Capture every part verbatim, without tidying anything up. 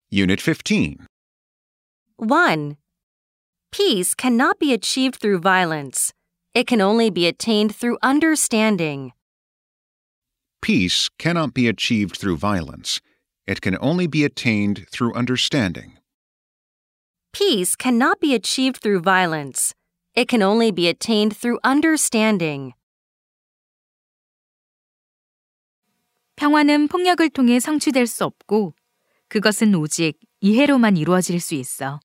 Unit fifteen. one. Peace cannot be achieved through violence. It can only be attained through understanding. Peace cannot be achieved through violence. It can only be attained through understanding. Peace cannot be achieved through violence. It can only be attained through understanding. 평화는 폭력을 통해 성취될 수 없고 그것은 오직 이해로만 이루어질 수 있어.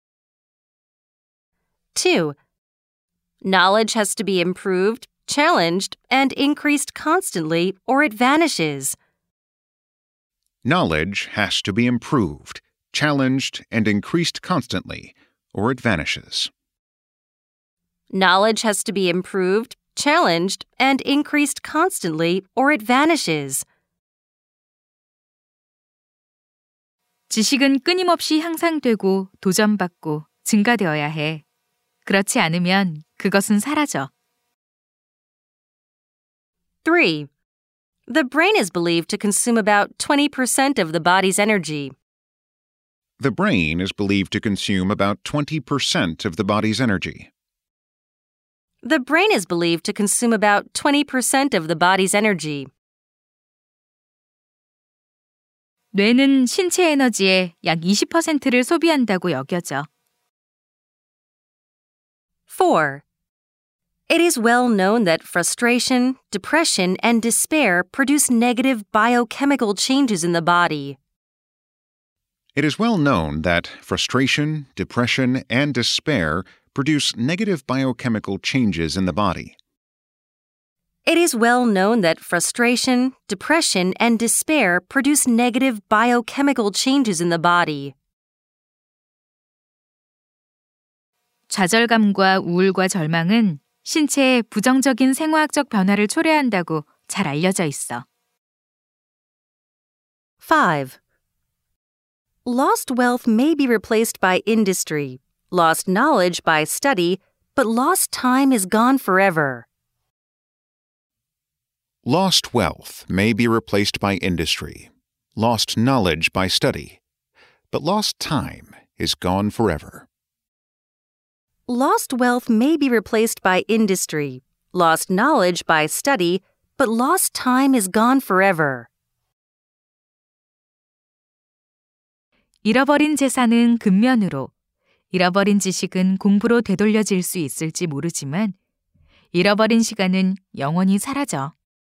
two. Knowledge has to be improved, challenged, and increased constantly, or it vanishes. Knowledge has to be improved, challenged, and increased constantly, or it vanishes. Knowledge has to be improved, challenged, and increased constantly, or it vanishes. 지식은 끊임없이 향상되고 도전받고 증가되어야 해. 그렇지 않으면 그것은 사라져. three. The brain is believed to consume about twenty percent of the body's energy. The brain is believed to consume about twenty percent of the body's energy. The brain is believed to consume about twenty percent of the body's energy. 뇌는 신체 에너지의 약 이십 퍼센트를 소비한다고 여겨져. four. It is well known that frustration, depression, and despair produce negative biochemical changes in the body. It is well known that frustration, depression, and despair produce negative biochemical changes in the body. It is well known that frustration, depression, and despair produce negative biochemical changes in the body. 좌절감과 우울과 절망은 신체에 부정적인 생화학적 변화를 초래한다고 잘 알려져 있어. five. Lost wealth may be replaced by industry, lost knowledge by study, but lost time is gone forever. Lost wealth may be replaced by industry, lost knowledge by study, but lost time is gone forever. Lost wealth may be replaced by industry, lost knowledge by study, but lost time is gone forever. 잃어버린 재산은 근면으로, 잃어버린 지식은 공부로 되돌려질 수 있을지 모르지만 잃어버린 시간은 영원히 사라져.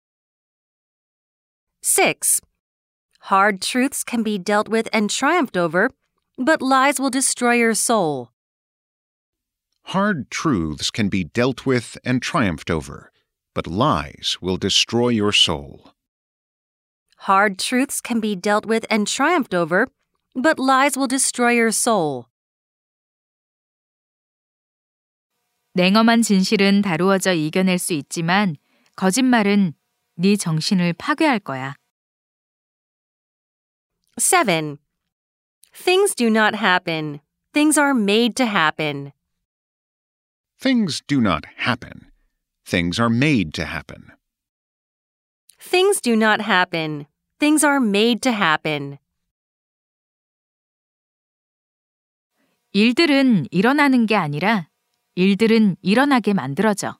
six. Hard truths can be dealt with and triumphed over, but lies will destroy your soul. Hard truths can be dealt with and triumphed over, but lies will destroy your soul. Hard truths can be dealt with and triumphed over, but lies will destroy your soul. 냉엄한 진실은 다루어져 이겨낼 수 있지만 거짓말은 네 정신을 파괴할 거야. seven. Things do not happen. Things are made to happen. Things do not happen. Things are made to happen. Things do not happen. Things are made to happen. 일들은 일어나는 게 아니라 일들은 일어나게 만들어져.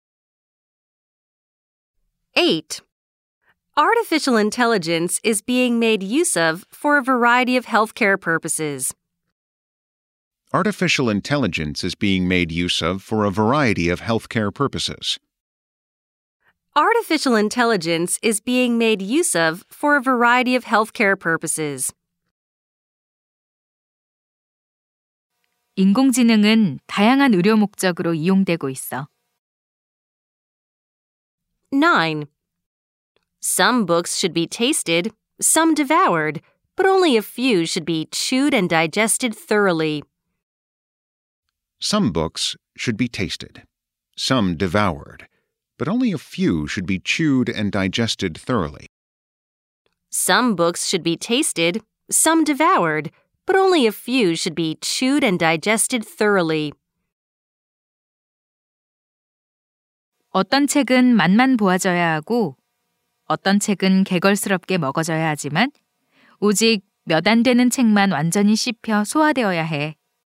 eight. Artificial intelligence is being made use of for a variety of healthcare purposes. Artificial intelligence is being made use of for a variety of healthcare purposes. Artificial intelligence is being made use of for a variety of healthcare purposes. 인공지능은 다양한 의료 목적으로 이용되고 있어. nine. Some books should be tasted, some devoured, but only a few should be chewed and digested thoroughly. Some books should be tasted, some devoured, but only a few should be chewed and digested thoroughly. Some books should be tasted, some devoured, but only a few should be chewed and digested thoroughly. 어떤 책은 맛만 보아져야 하고 어떤 책은 개걸스럽게 먹어져야 하지만 오직 몇 안 되는 책만 완전히 씹혀 소화되어야 해.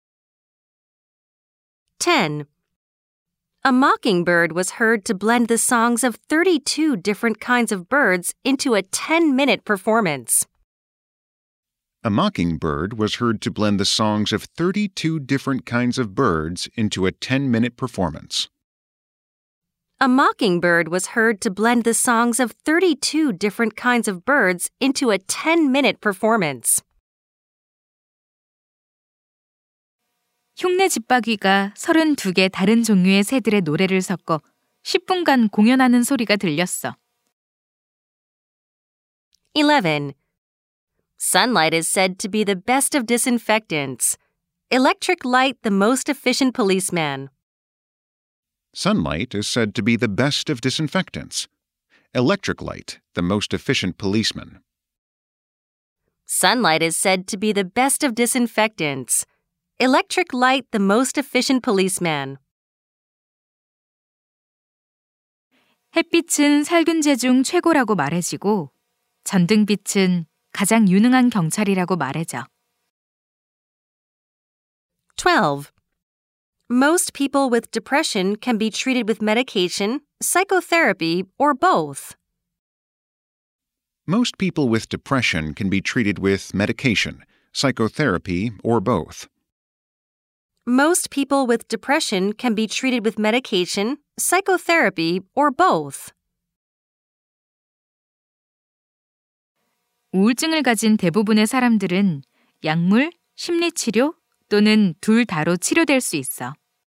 ten. A mockingbird was heard to blend the songs of thirty-two different kinds of birds into a ten-minute performance. A mockingbird was heard to blend the songs of thirty-two different kinds of birds into a ten-minute performance. A mockingbird was heard to blend the songs of thirty-two different kinds of birds into a ten-minute performance. 흉내 집박이가 서른두 개 다른 종류의 새들의 노래를 섞어 십 분간 공연하는 소리가 들렸어. eleven. Sunlight is said to be the best of disinfectants. Electric light the most efficient policeman. Sunlight is said to be the best of disinfectants. Electric light, the most efficient policeman. Sunlight is said to be the best of disinfectants. Electric light the most efficient policeman. 햇빛은 살균제 중 최고라고 말해지고 전등빛은 가장 유능한 경찰이라고 말해져. twelve. Most people with depression can be treated with medication, psychotherapy, or both. Most people with depression can be treated with medication, psychotherapy, or both. Most people with depression can be treated with medication, psychotherapy, or both. 우울증을 가진 대부분의 사람들은 약물, 심리치료 또는 둘 다로 치료될 수 있어.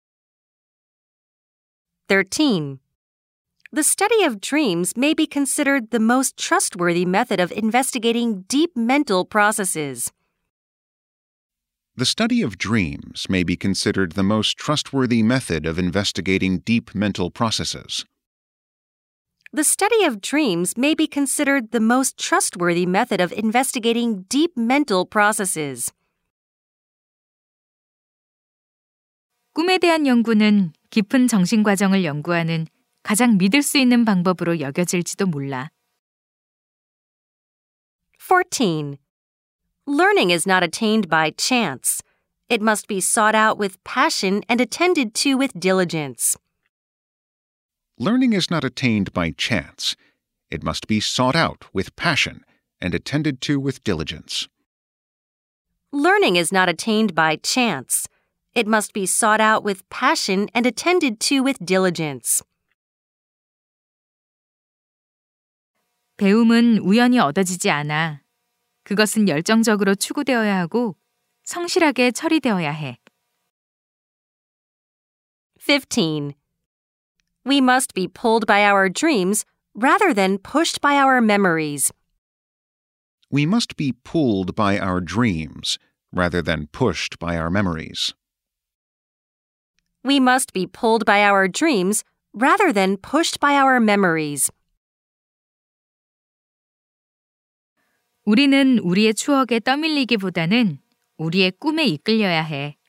thirteen. The study of dreams may be considered the most trustworthy method of investigating deep mental processes. The study of dreams may be considered the most trustworthy method of investigating deep mental processes. The study of dreams may be considered the most trustworthy method of investigating deep mental processes. 꿈에 대한 연구는 깊은 정신 과정을 연구하는 가장 믿을 수 있는 방법으로 여겨질지도 몰라. fourteen. Learning is not attained by chance. It must be sought out with passion and attended to with diligence. Learning is not attained by chance. It must be sought out with passion and attended to with diligence. Learning is not attained by chance. It must be sought out with passion and attended to with diligence. 배움은 우연히 얻어지지 않아. 그것은 열정적으로 추구되어야 하고 성실하게 처리되어야 해. fifteen. We must be pulled by our dreams rather than pushed by our memories. We must be pulled by our dreams rather than pushed by our memories. We must be pulled by our dreams rather than pushed by our memories. 우리는 우리의 추억에 떠밀리기보다는 우리의 꿈에 이끌려야 해.